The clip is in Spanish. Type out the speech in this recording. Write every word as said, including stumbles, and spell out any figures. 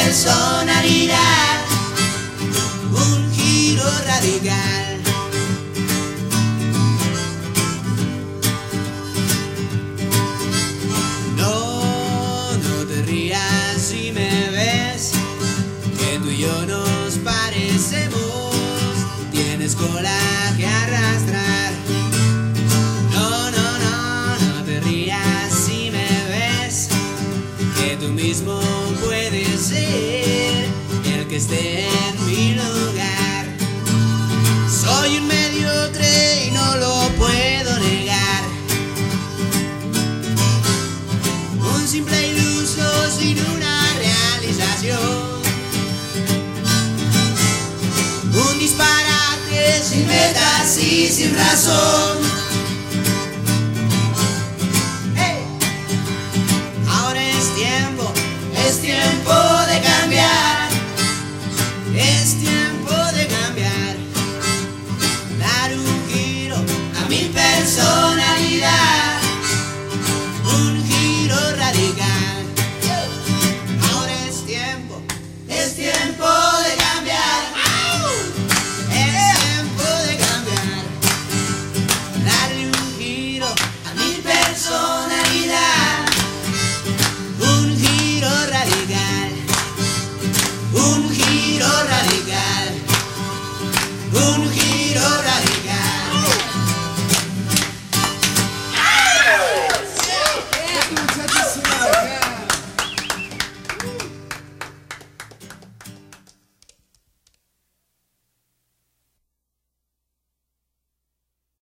personalidad, un giro radical. No, no te rías si me ves, que tú y yo nos parecemos. Tienes cola que arrastrar. No, no, no, no te rías si me ves, que tú mismo puedes ser el que esté en mi lugar. Soy un mediocre y no lo puedo negar, un simple iluso sin una realización, un disparate sin metas y sin razón. Hey. Ahora es tiempo, es tiempo de cambiar, es tiempo de cambiar, dar un giro a mi personalidad, un giro radical. Ahora es tiempo, es tiempo de cambiar, es tiempo de cambiar, darle un giro a mi personalidad, un giro radical, un giro radical, un giro